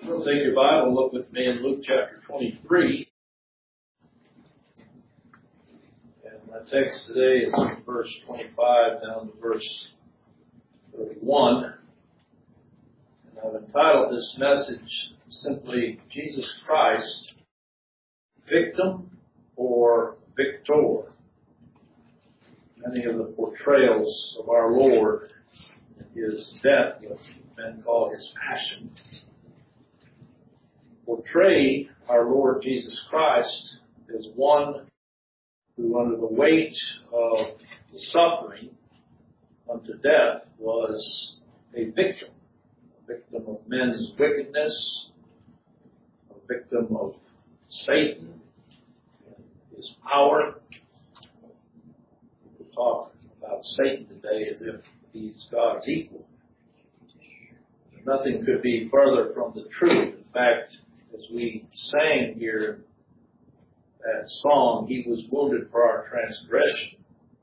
We'll take your Bible and look with me in Luke chapter 23. And my text today is from verse 25 down to verse 31. And I've entitled this message simply, Jesus Christ, Victim or Victor. Many of the portrayals of our Lord in His death, what men call His passion, portray our Lord Jesus Christ as one who, under the weight of the suffering unto death, was a victim of men's wickedness, a victim of Satan and his power. We talk about Satan today as if he's God's equal. Nothing could be further from the truth. In fact, as we sang here that song, He was wounded for our transgression.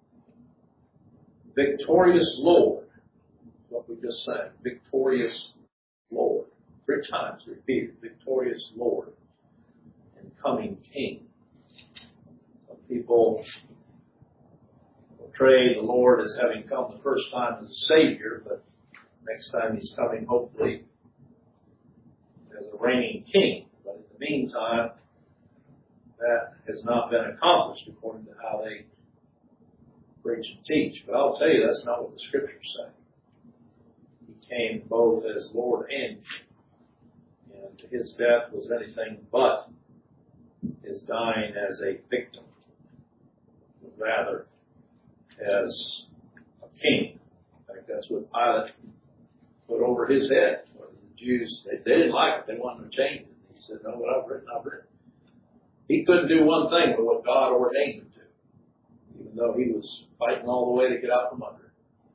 Victorious Lord, what we just sang, victorious Lord. 3 times repeated, victorious Lord and coming King. Some people portray the Lord as having come the first time as a Savior, but next time He's coming hopefully as a reigning king. But in the meantime, that has not been accomplished according to how they preach and teach. But I'll tell you, that's not what the Scriptures say. He came both as Lord and King. And His death was anything but His dying as a victim, but rather as a king. In fact, that's what Pilate put over His head. The Jews, they didn't like it. They wanted to change it. He said, no, what I've written, I've written. He couldn't do one thing but what God ordained him to, even though he was fighting all the way to get out from under it.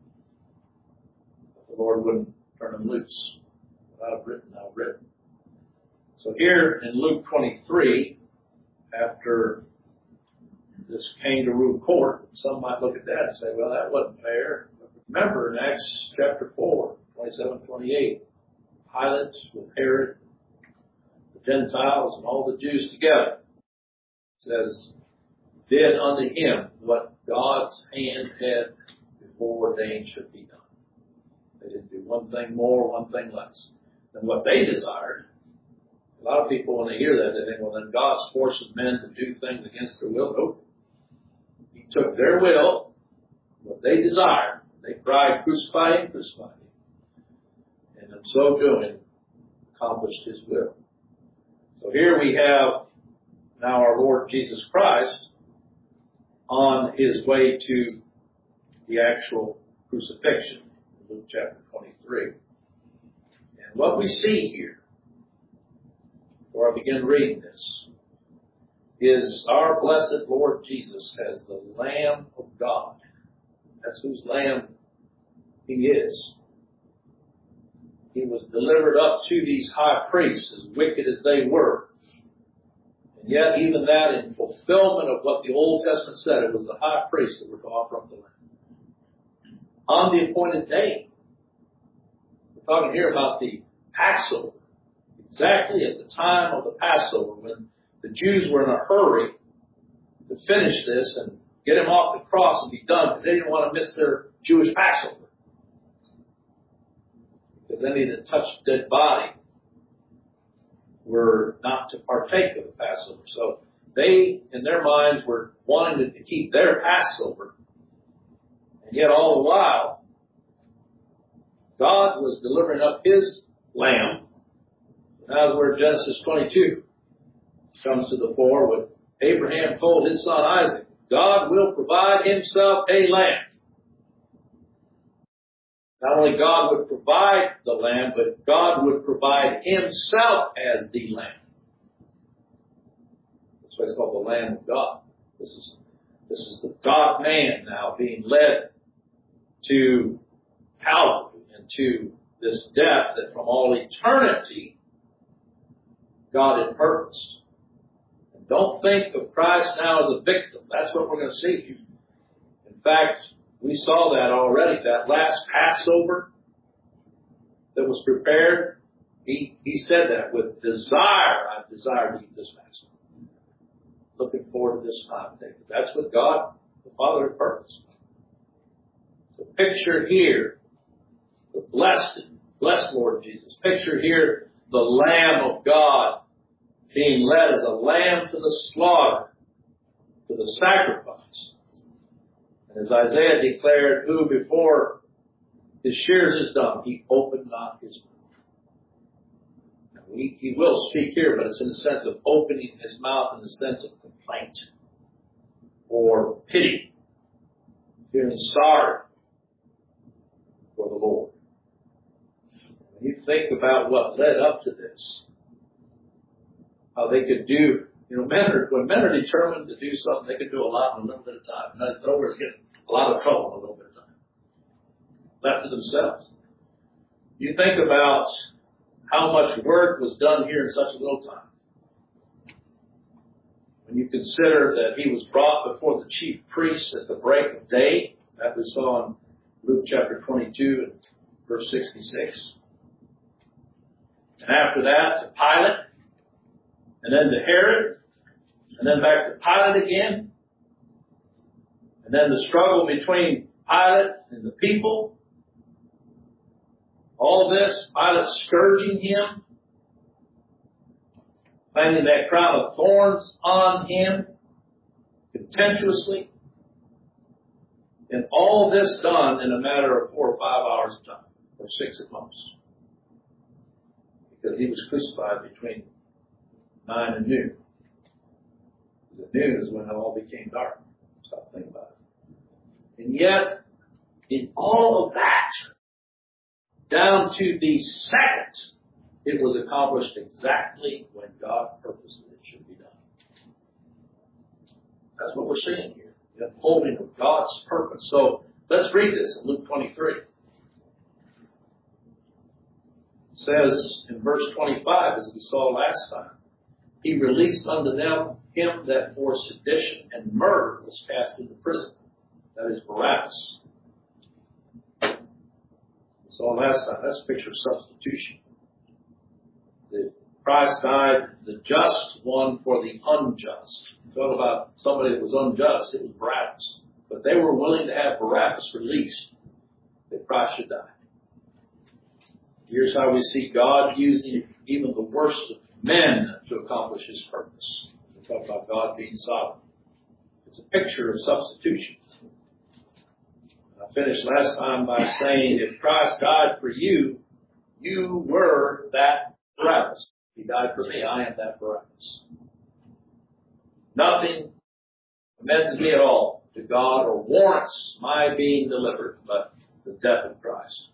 But the Lord wouldn't turn him loose. What I've written, I've written. So here in Luke 23, after this kangaroo court, some might look at that and say, well, that wasn't fair. But remember in Acts chapter 4, 27, 28, Pilate with Herod, the Gentiles, and all the Jews together, says, did unto him what God's hand had before ordained should be done. They didn't do one thing more, one thing less than what they desired. A lot of people, when they hear that, they think, well, then God's forcing men to do things against their will. Nope. He took their will, what they desired. They cried, crucify him, crucify him. And in so doing, accomplished His will. So here we have now our Lord Jesus Christ on His way to the actual crucifixion in Luke chapter 23. And what we see here, before I begin reading this, is our blessed Lord Jesus as the Lamb of God. That's whose Lamb He is. He was delivered up to these high priests, as wicked as they were. And yet, even that in fulfillment of what the Old Testament said, it was the high priests that were to offer up the lamb. On the appointed day. We're talking here about the Passover. Exactly at the time of the Passover, when the Jews were in a hurry to finish this and get Him off the cross and be done, because they didn't want to miss their Jewish Passover. Because any that touched a dead body were not to partake of the Passover. So they, in their minds, were wanting to keep their Passover. And yet all the while, God was delivering up His lamb. Now where Genesis 22 comes to the fore, when Abraham told his son Isaac, God will provide Himself a lamb. Not only God would provide the lamb, but God would provide Himself as the lamb. That's why it's called the Lamb of God. This is the God-man now being led to Calvary and to this death that from all eternity God had purposed. And don't think of Christ now as a victim. That's what we're going to see here. In fact, we saw that already, that last Passover that was prepared. He said that with desire. I desire to eat this Passover. Looking forward to this time. That's what God, the Father, had purposed. So picture here the blessed Lord Jesus. Picture here the Lamb of God being led as a lamb to the slaughter, to the sacrifice. And as Isaiah declared, who before his shears is done, he opened not his mouth. He will speak here, but it's in the sense of opening his mouth in the sense of complaint or pity, feeling sorry for the Lord. When you think about what led up to this, how they could do, when men are determined to do something, they could do a lot in a little bit of time. In other words, get a lot of trouble in a little bit of time. Left to themselves. You think about how much work was done here in such a little time. When you consider that he was brought before the chief priests at the break of day, that we saw in Luke chapter 22 and verse 66. And after that to Pilate, and then to Herod, and then back to Pilate again, and then the struggle between Pilate and the people. All of this, Pilate scourging him, finding that crown of thorns on him, contemptuously, and all this done in a matter of 4 or 5 hours of time, or 6 at most. Because he was crucified between 9 and noon. Because at noon is when it all became dark. Stop thinking about it. And yet, in all of that, down to the second, it was accomplished exactly when God purposed that it should be done. That's what we're seeing here. The unfolding of God's purpose. So let's read this in Luke 23. It says in verse 25, as we saw last time, he released unto them him that for sedition and murder was cast into prison. That is Barabbas. We saw last time, that's a picture of substitution. Christ died, the just one for the unjust. Talk about somebody that was unjust, it was Barabbas. But they were willing to have Barabbas released that Christ should die. Here's how we see God using even the worst of men to accomplish his purpose. We talk about God being sovereign. It's a picture of substitution. I finished last time by saying if Christ died for you, you were that Barabbas. He died for me. I am that Barabbas. Nothing commends me at all to God or warrants my being delivered but the death of Christ.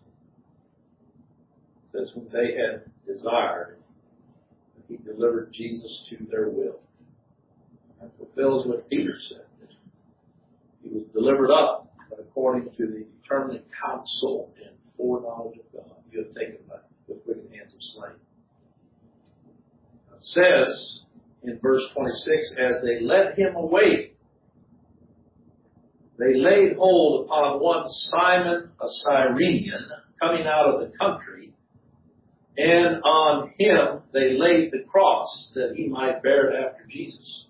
It says when they had desired, he delivered Jesus to their will. That fulfills what Peter said. He was delivered up, but according to the determinate counsel and foreknowledge of God, you have taken by with wicked hands of slain. It says in verse 26, as they led him away, they laid hold upon one Simon, a Cyrenian, coming out of the country, and on him they laid the cross that he might bear it after Jesus.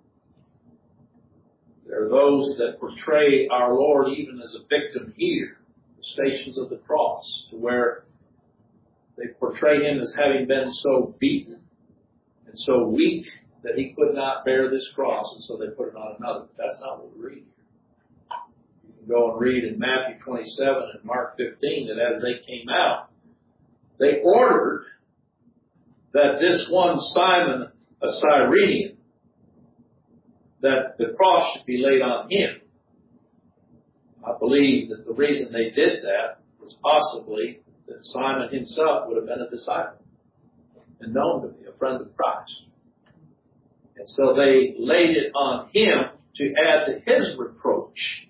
There are those that portray our Lord even as a victim here, the Stations of the Cross, to where they portray him as having been so beaten and so weak that he could not bear this cross, and so they put it on another. But that's not what we read here. You can go and read in Matthew 27 and Mark 15 that as they came out, they ordered that this one Simon, a Cyrenian, that the cross should be laid on him. I believe that the reason they did that was possibly that Simon himself would have been a disciple and known to be a friend of Christ. And so they laid it on him to add to his reproach.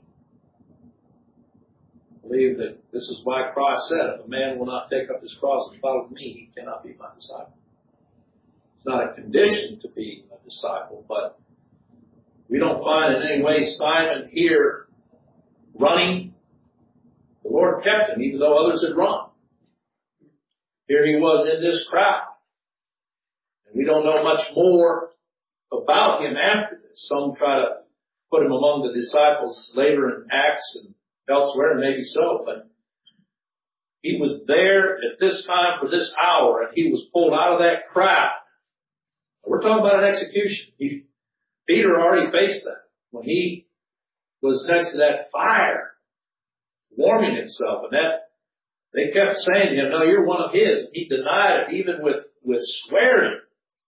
I believe that this is why Christ said, if a man will not take up his cross and follow me, he cannot be my disciple. It's not a condition to be a disciple, but we don't find in any way Simon here running. The Lord kept him, even though others had run. here he was in this crowd. And we don't know much more about him after this. Some try to put him among the disciples later in Acts and elsewhere, and maybe so, but he was there at this time for this hour, and he was pulled out of that crowd. We're talking about an execution. Peter already faced that when he was next to that fire, warming himself, and that they kept saying to him, "No, you're one of his." And he denied it, even with swearing.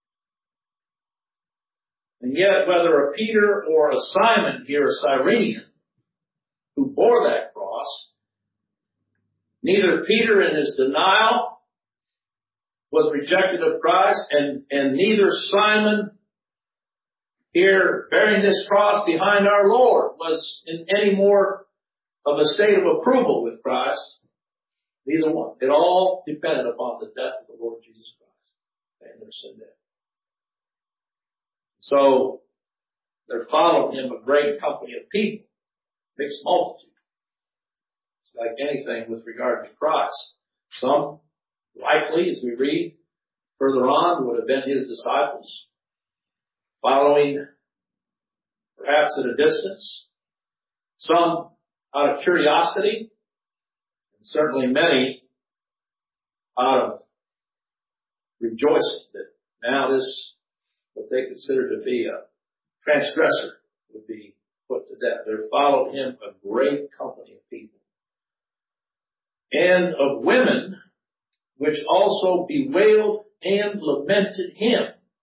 And yet, whether a Peter or a Simon here, a Cyrenian, who bore that cross, neither Peter in his denial was rejected of Christ, and neither Simon here bearing this cross behind our Lord was in any more of a state of approval with Christ. Neither one. It all depended upon the death of the Lord Jesus Christ and their sin death. So there followed him a great company of people, mixed multitude. It's like anything with regard to Christ. Some, likely, as we read further on, would have been his disciples, following perhaps at a distance. Some out of curiosity, and certainly many out of rejoicing that now this, what they consider to be a transgressor, would be put to death. There followed him a great company of people. And of women, which also bewailed and lamented him.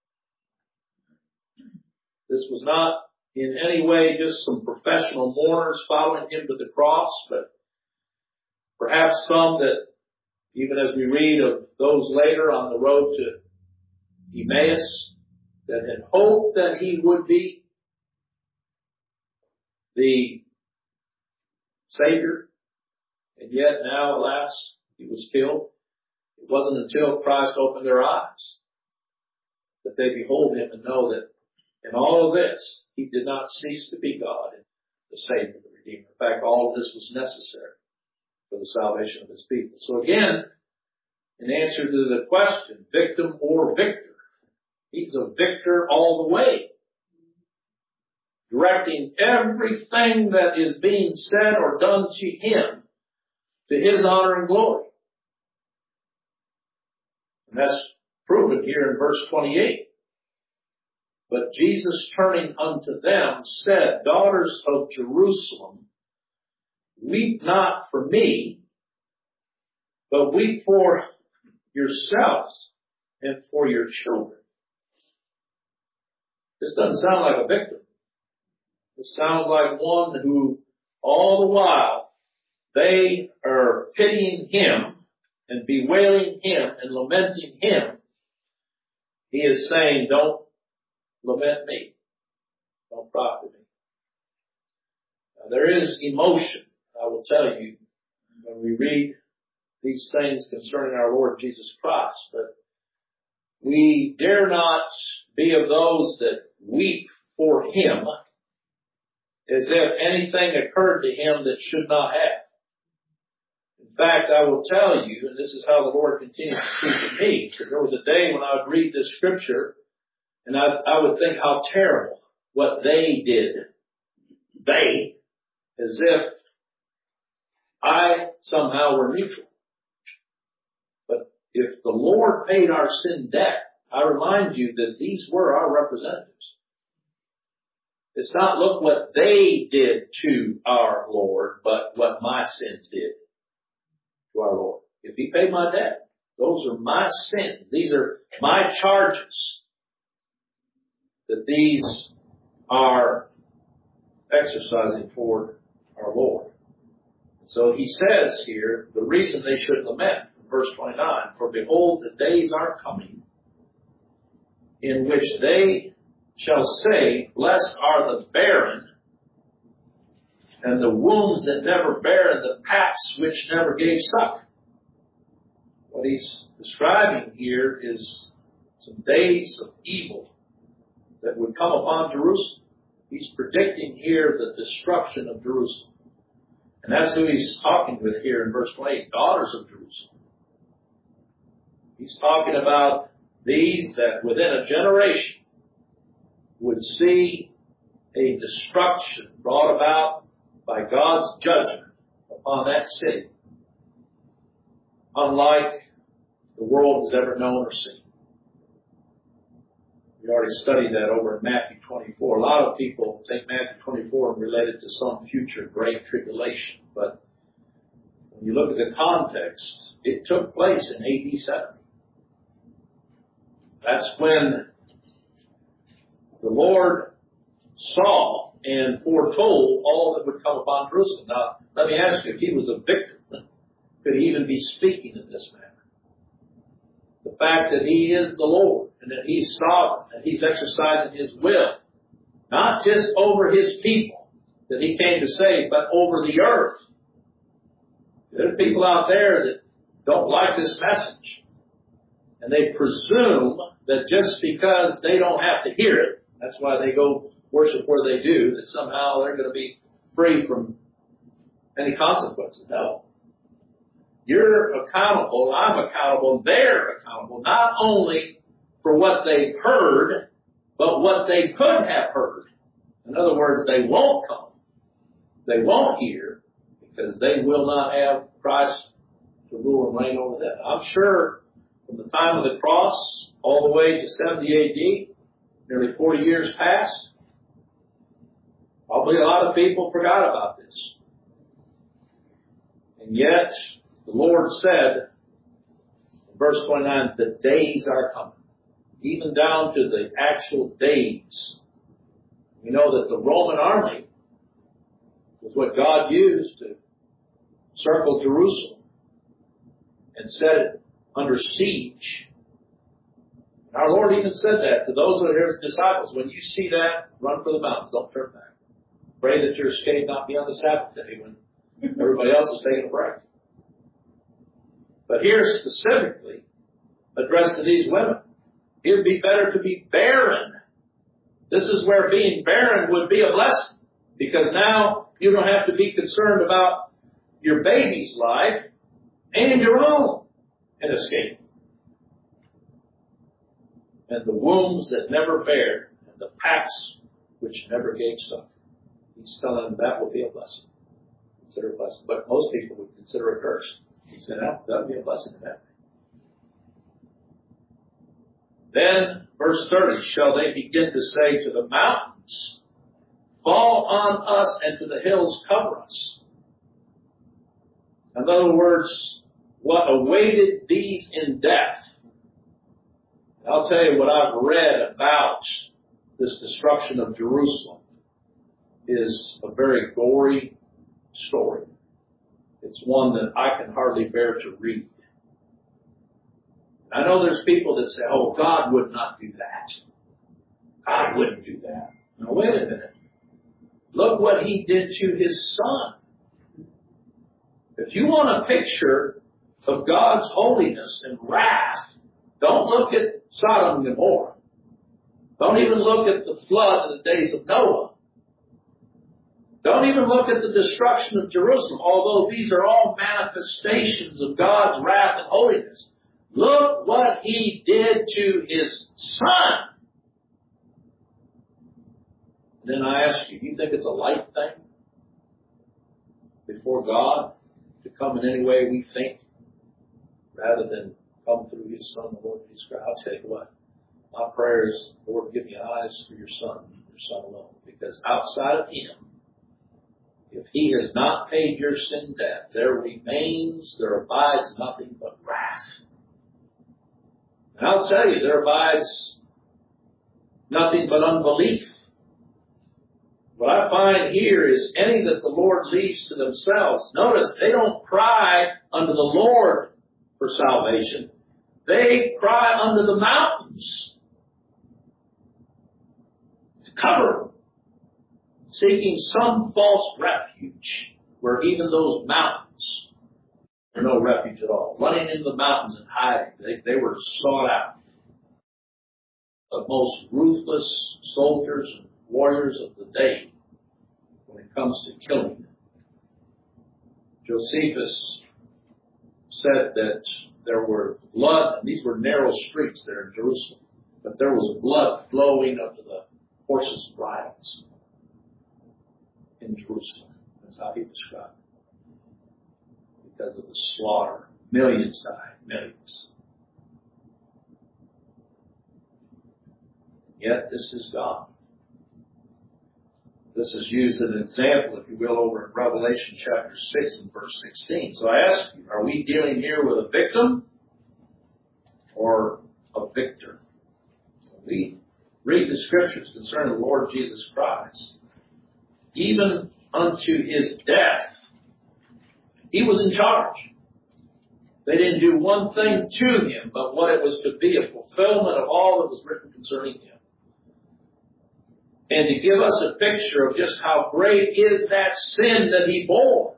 This was not in any way just some professional mourners following him to the cross, but perhaps some that, even as we read of those later on the road to Emmaus, that had hoped that he would be the Savior, and yet now, alas, he was killed. It wasn't until Christ opened their eyes that they behold him and know that in all of this, he did not cease to be God and the Savior, the Redeemer. In fact, all of this was necessary for the salvation of his people. So again, in answer to the question, victim or victor, he's a victor all the way, directing everything that is being said or done to him to his honor and glory. And that's proven here in verse 28. But Jesus, turning unto them, said, Daughters of Jerusalem, weep not for me, but weep for yourselves and for your children. This doesn't sound like a victim. It sounds like one who, all the while, they are pitying him and bewailing him and lamenting him. He is saying, don't lament me. Don't profit me. Now, there is emotion, I will tell you, when we read these things concerning our Lord Jesus Christ, but we dare not be of those that weep for him as if anything occurred to him that should not have. In fact, I will tell you, and this is how the Lord continues to speak to me, because there was a day when I would read this scripture and I would think how terrible what they did. They, as if I somehow were neutral. But if the Lord paid our sin debt, I remind you that these were our representatives. It's not look what they did to our Lord, but what my sins did to our Lord. If he paid my debt, those are my sins. These are my charges that these are exercising toward our Lord. So he says here, the reason they should lament, verse 29, for behold, the days are coming in which they shall say, blessed are the barren, and the wombs that never bare, and the paps which never gave suck. What he's describing here is some days of evil that would come upon Jerusalem. He's predicting here the destruction of Jerusalem. And that's who he's talking with here in verse 28, daughters of Jerusalem. He's talking about these that within a generation would see a destruction brought about by God's judgment upon that city, unlike the world has ever known or seen. We already studied that over in Matthew 24. A lot of people take Matthew 24 and relate it to some future great tribulation. But when you look at the context, it took place in AD 70. That's when the Lord saw and foretold all that would come upon Jerusalem. Now, let me ask you, if he was a victim, could he even be speaking in this manner? The fact that he is the Lord and that he's sovereign and he's exercising his will, not just over his people that he came to save, but over the earth. There are people out there that don't like this message. And they presume that just because they don't have to hear it, that's why they go worship where they do, that somehow they're going to be free from any consequences. No. You're accountable, I'm accountable, they're accountable, not only for what they've heard, but what they could have heard. In other words, they won't come. They won't hear, because they will not have Christ to rule and reign over them. I'm sure from the time of the cross all the way to 70 AD, nearly 40 years past, probably a lot of people forgot about this. And yet, the Lord said, in verse 29, the days are coming. Even down to the actual days. We know that the Roman army was what God used to circle Jerusalem and set it under siege. And our Lord even said that to those that are his disciples. When you see that, run for the mountains. Don't turn back. Pray that your escape not be on the Sabbath day when everybody else is taking a break. But here specifically, addressed to these women, it would be better to be barren. This is where being barren would be a blessing, because now you don't have to be concerned about your baby's life and your own and escape. And the wombs that never bare, and the paps which never gave suck. He's telling them that will be a blessing. Consider a blessing. But most people would consider a curse. He said, that would be a blessing to them. Then, verse 30, shall they begin to say to the mountains, fall on us, and to the hills cover us. In other words, what awaited these in death. I'll tell you what I've read about this destruction of Jerusalem is a very gory story. It's one that I can hardly bear to read. I know there's people that say, oh, God would not do that. God wouldn't do that. Now, wait a minute. Look what he did to his son. If you want a picture of God's holiness and wrath, don't look at Sodom and Gomorrah. Don't even look at the flood in the days of Noah. Don't even look at the destruction of Jerusalem, although these are all manifestations of God's wrath and holiness. Look what he did to his son. Then I ask you, do you think it's a light thing before God to come in any way we think, rather than come through his son, the Lord Jesus Christ? I'll tell you what, my prayer is, Lord, give me eyes for your son alone. Because outside of him, if he has not paid your sin debt, there abides nothing but wrath. And I'll tell you, there abides nothing but unbelief. What I find here is any that the Lord leaves to themselves, notice they don't cry unto the Lord for salvation. They cry unto the mountains to cover them, seeking some false refuge where even those mountains are no refuge at all. Running into the mountains and hiding. They were sought out. The most ruthless soldiers and warriors of the day when it comes to killing. Josephus said that there were blood, and these were narrow streets there in Jerusalem, but there was blood flowing up to the horses' bridles in Jerusalem. That's how he described it. Because of the slaughter. Millions died. Millions. Yet this is God. This is used as an example, if you will, over in Revelation chapter 6 and verse 16. So I ask you, are we dealing here with a victim or a victor? We read the scriptures concerning the Lord Jesus Christ. Even unto his death, he was in charge. They didn't do one thing to him, but what it was to be a fulfillment of all that was written concerning him. And to give us a picture of just how great is that sin that he bore.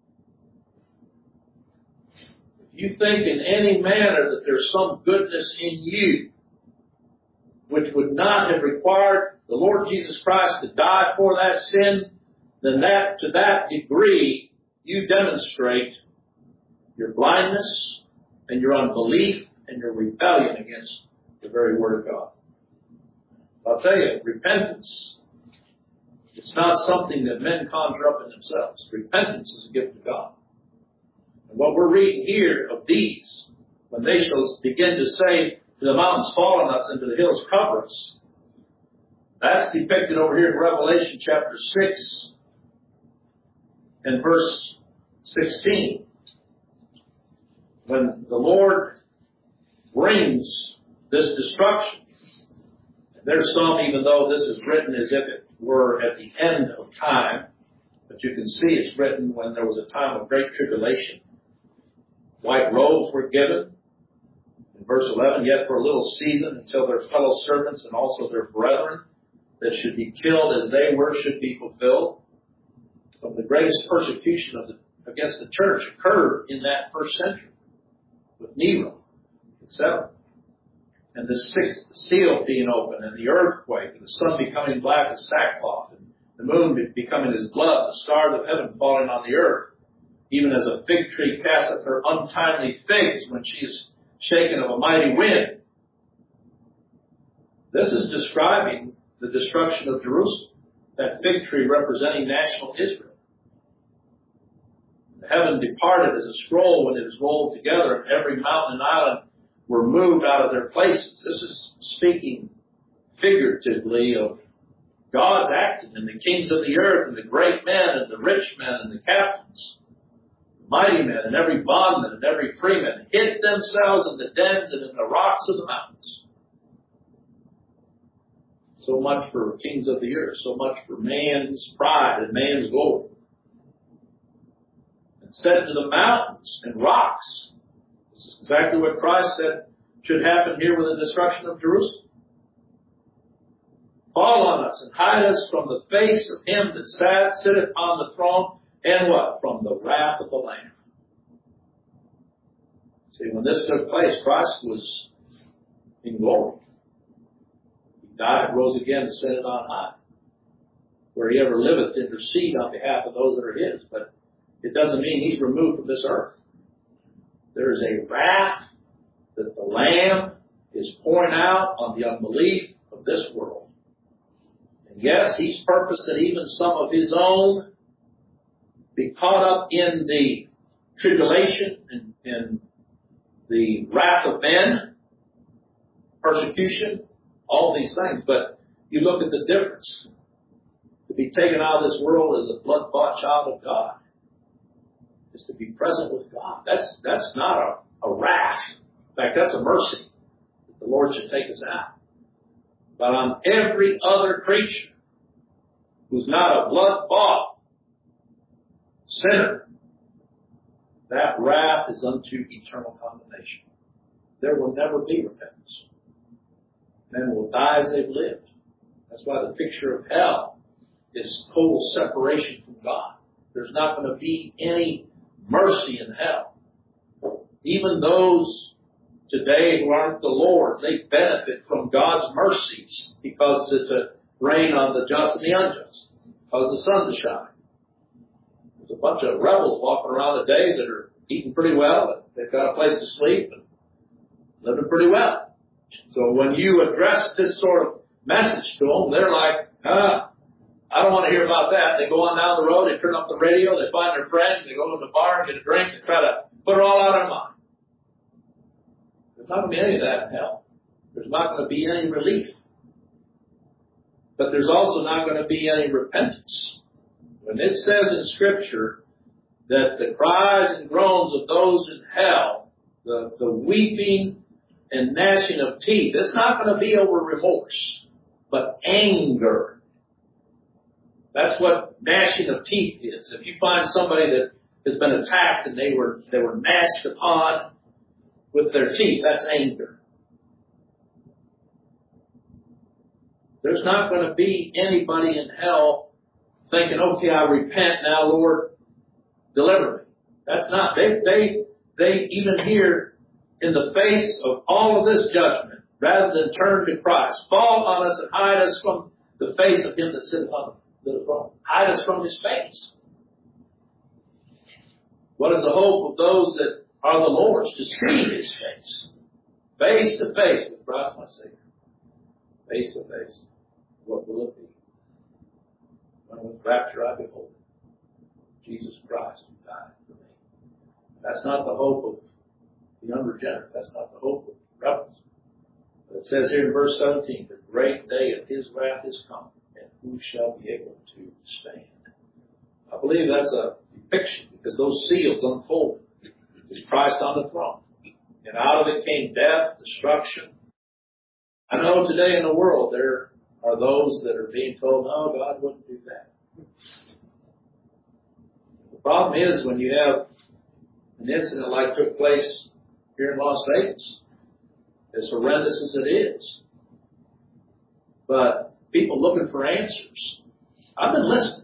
If you think in any manner that there's some goodness in you which would not have required the Lord Jesus Christ to die for that sin, then that, to that degree, you demonstrate your blindness and your unbelief and your rebellion against the very Word of God. I'll tell you, repentance, it's not something that men conjure up in themselves. Repentance is a gift of God. And what we're reading here of these, when they shall begin to say, to the mountains fall on us and to the hills cover us, that's depicted over here in Revelation chapter 6 and verse 16. When the Lord brings this destruction, there's some, even though this is written as if it were at the end of time, but you can see it's written when there was a time of great tribulation. White robes were given. In verse 11, yet for a little season until their fellow servants and also their brethren that should be killed as they were should be fulfilled. So the greatest persecution against the church occurred in that first century with Nero, etc. And the sixth seal being opened, and the earthquake, and the sun becoming black as sackcloth, and the moon becoming as blood, the stars of heaven falling on the earth, even as a fig tree casteth her untimely figs when she is shaken of a mighty wind. This is describing the destruction of Jerusalem, that fig tree representing national Israel. The heaven departed as a scroll when it is rolled together, and every mountain and island were moved out of their places. This is speaking figuratively of God's acting, and the kings of the earth, and the great men, and the rich men, and the captains, the mighty men, and every bondman, and every freeman, hid themselves in the dens and in the rocks of the mountains. So much for kings of the earth, so much for man's pride and man's glory. And said to the mountains and rocks, this is exactly what Christ said should happen here with the destruction of Jerusalem. Fall on us and hide us from the face of him that sitteth on the throne, and what? From the wrath of the Lamb. See, when this took place, Christ was in glory. He died, rose again, and ascended on high, where he ever liveth to intercede on behalf of those that are his. But it doesn't mean he's removed from this earth. There is a wrath that the Lamb is pouring out on the unbelief of this world. And yes, he's purposed that even some of his own be caught up in the tribulation and the wrath of men, persecution, all these things. But you look at the difference. To be taken out of this world as a blood-bought child of God is to be present with God. That's not a wrath. In fact, that's a mercy that the Lord should take us out. But on every other creature who's not a blood-bought sinner, that wrath is unto eternal condemnation. There will never be repentance. Men will die as they've lived. That's why the picture of hell is total separation from God. There's not going to be any mercy in hell. Even those today who aren't the Lord, they benefit from God's mercies because it's a rain on the just and the unjust, cause the sun to shine. There's a bunch of rebels walking around today that are eating pretty well, they've got a place to sleep, and living pretty well. So when you address this sort of message to them, they're like, I don't want to hear about that. They go on down the road, they turn up the radio, they find their friends, they go to the bar and get a drink, and try to put it all out of their mind. There's not going to be any of that in hell. There's not going to be any relief. But there's also not going to be any repentance. When it says in Scripture that the cries and groans of those in hell, the weeping and gnashing of teeth, it's not going to be over remorse, but anger. That's what gnashing of teeth is. If you find somebody that has been attacked and they were gnashed upon with their teeth, that's anger. There's not going to be anybody in hell thinking, okay, I repent now, Lord, deliver me. That's not. They even here, in the face of all of this judgment, rather than turn to Christ, fall on us and hide us from the face of Him that sitteth on the throne. Hide us from His face. What is the hope of those that are the Lord's? To see His face to face with Christ my Savior. Face to face. What will it be? When with rapture I behold Jesus Christ who died for me. That's not the hope of the unregenerate. That's not the hope of rebels. But it says here in verse 17, the great day of His wrath is come, and who shall be able to stand? I believe that's a depiction, because those seals unfolded. Is Christ on the throne. And out of it came death, destruction. I know today in the world there are those that are being told, no, God wouldn't do that. The problem is when you have an incident like took place here in Las Vegas, as horrendous as it is, but people looking for answers. I've been listening.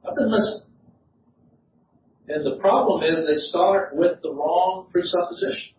And the problem is they start with the wrong presupposition.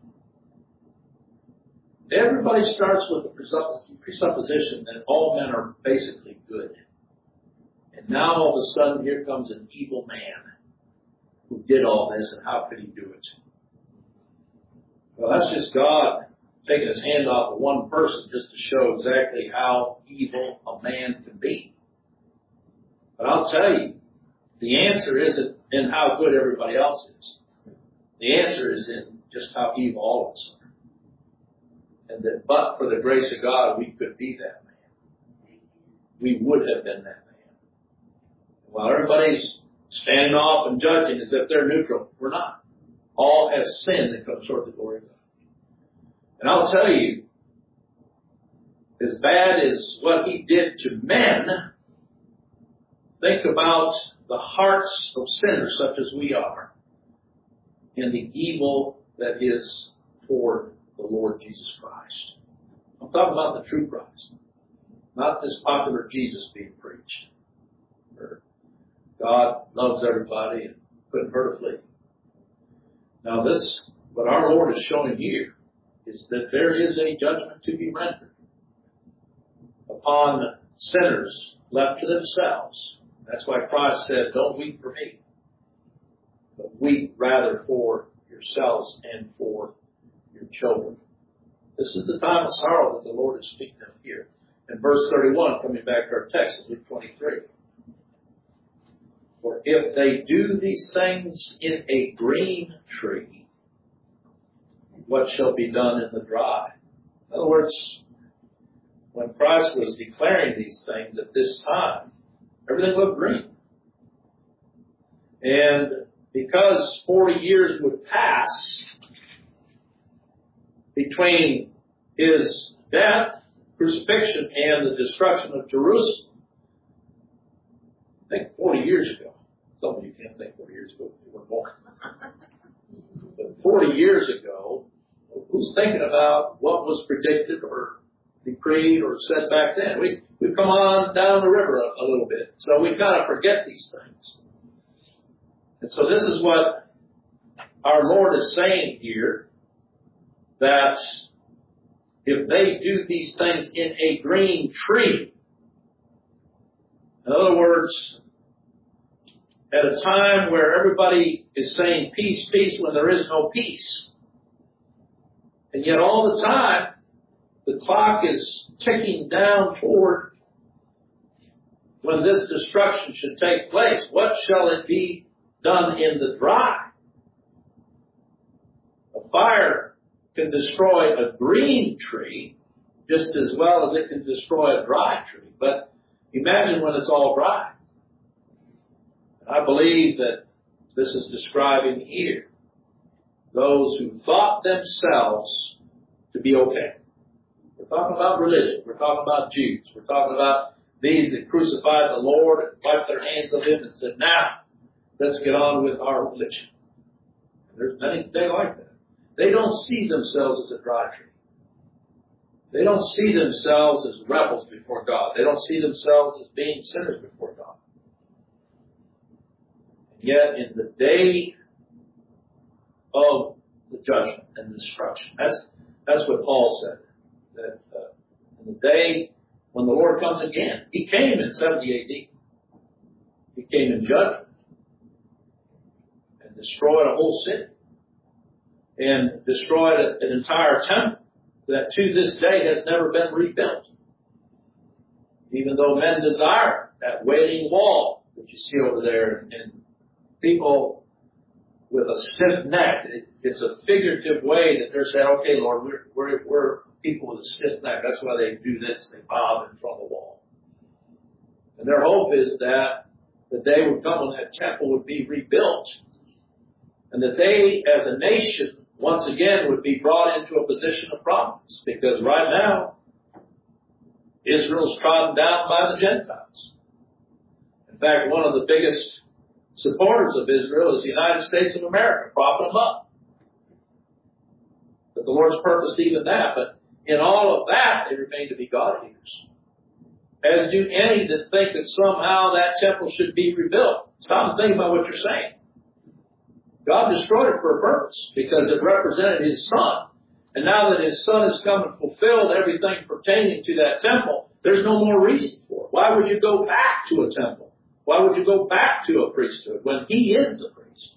Everybody starts with the presupposition that all men are basically good. And now all of a sudden here comes an evil man who did all this, and how could he do it? Well, that's just God taking His hand off of one person just to show exactly how evil a man can be. But I'll tell you, the answer isn't in how good everybody else is. The answer is in just how evil all of us are. And that but for the grace of God, we could be that man. We would have been that man. While everybody's standing off and judging as if they're neutral, we're not. All have sinned and come short of the glory of God. And I'll tell you, as bad as what He did to men, think about the hearts of sinners such as we are and the evil that is toward the Lord Jesus Christ. I'm talking about the true Christ, not this popular Jesus being preached, where God loves everybody and couldn't hurt a flea. Now this, what our Lord is showing here, is that there is a judgment to be rendered upon sinners left to themselves. That's why Christ said, don't weep for me, but weep rather for yourselves and for your children. This is the time of sorrow that the Lord is speaking of here. In verse 31, coming back to our text, Luke 23. For if they do these things in a green tree, what shall be done in the dry? In other words, when Christ was declaring these things at this time, everything looked green. And because 40 years would pass between His death, crucifixion, and the destruction of Jerusalem, I think 40 years ago. Some of you can't think 40 years ago because you were born. But 40 years ago, who's thinking about what was predicted or decreed or said back then? We've come on down the river a little bit. So we've got to forget these things. And so this is what our Lord is saying here, that if they do these things in a green tree, in other words, at a time where everybody is saying peace, peace, when there is no peace. And yet all the time, the clock is ticking down toward when this destruction should take place. What shall it be done in the dry? A fire can destroy a green tree just as well as it can destroy a dry tree. But imagine when it's all dry. I believe that this is describing here those who thought themselves to be okay. We're talking about religion. We're talking about Jews. We're talking about these that crucified the Lord and wiped their hands of Him and said, now, let's get on with our religion. And there's many today like that. They don't see themselves as a dry tree. They don't see themselves as rebels before God. They don't see themselves as being sinners before God. And yet, in the day of the judgment and destruction, that's what Paul said. That in the day when the Lord comes again, He came in 70 A.D. He came in judgment and destroyed a whole city and destroyed an entire temple that to this day has never been rebuilt. Even though men desire that wailing wall that you see over there, and people with a stiff neck, it's a figurative way that they're saying, okay, Lord, we're people with a stiff neck. That's why they do this. They bow in front of the wall. And their hope is that the day would come when that temple would be rebuilt and that they, as a nation, once again would be brought into a position of prominence. Because right now, Israel's trodden down by the Gentiles. In fact, one of the biggest supporters of Israel is the United States of America, propping them up. But the Lord's purposed even that. But in all of that, they remain to be God-haters. As do any that think that somehow that temple should be rebuilt. Stop and think about what you're saying. God destroyed it for a purpose because it represented His Son. And now that His Son has come and fulfilled everything pertaining to that temple, there's no more reason for it. Why would you go back to a temple? Why would you go back to a priesthood when He is the priest?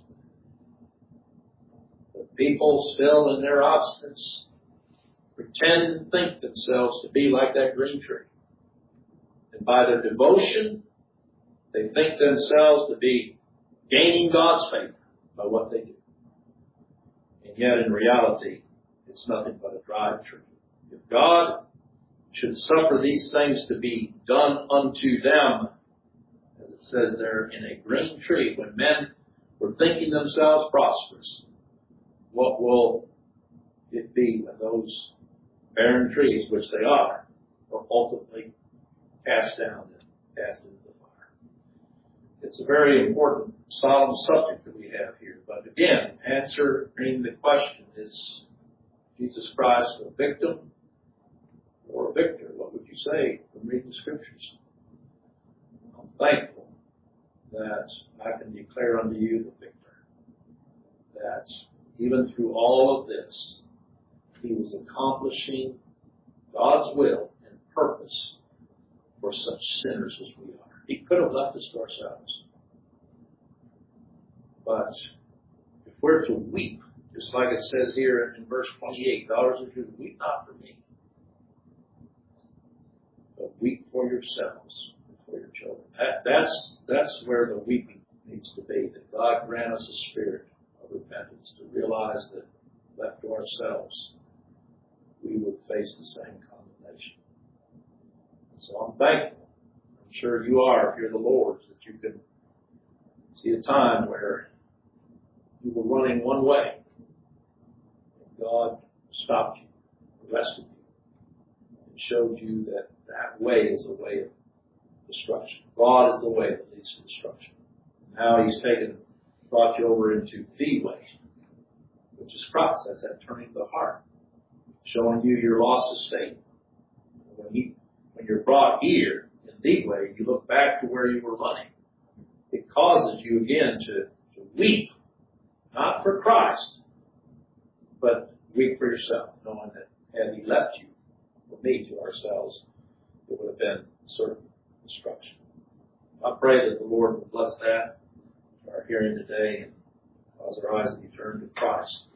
But people still in their obstinance pretend and think themselves to be like that green tree. And by their devotion, they think themselves to be gaining God's favor by what they do. And yet in reality, it's nothing but a dry tree. If God should suffer these things to be done unto them, as it says there, in a green tree, when men were thinking themselves prosperous, what will it be when those barren trees, which they are ultimately cast down and cast into the fire? It's a very important, solemn subject that we have here. But again, answering the question, is Jesus Christ a victim or a victor? What would you say from reading the Scriptures? I'm thankful that I can declare unto you the victor. That even through all of this, He was accomplishing God's will and purpose for such sinners as we are. He could have left us to ourselves. But if we're to weep, just like it says here in verse 28, daughters of Judah, weep not for me, but weep for yourselves and for your children. That's where the weeping needs to be, that God grant us a spirit of repentance, to realize that left to ourselves, we would face the same condemnation. So I'm thankful. I'm sure you are, if you're the Lord's, that you can see a time where you were running one way and God stopped you, arrested you, and showed you that that way is a way of destruction. God is the way that leads to destruction. Now He's brought you over into the way, which is Christ. That's that turning of the heart, showing you your lost estate. When you're brought here in the way, you look back to where you were running. It causes you again to weep, not for Christ, but weep for yourself, knowing that had He left you or me to ourselves, it would have been certain destruction. I pray that the Lord will bless that. our hearing today and cause our eyes to be turned to Christ.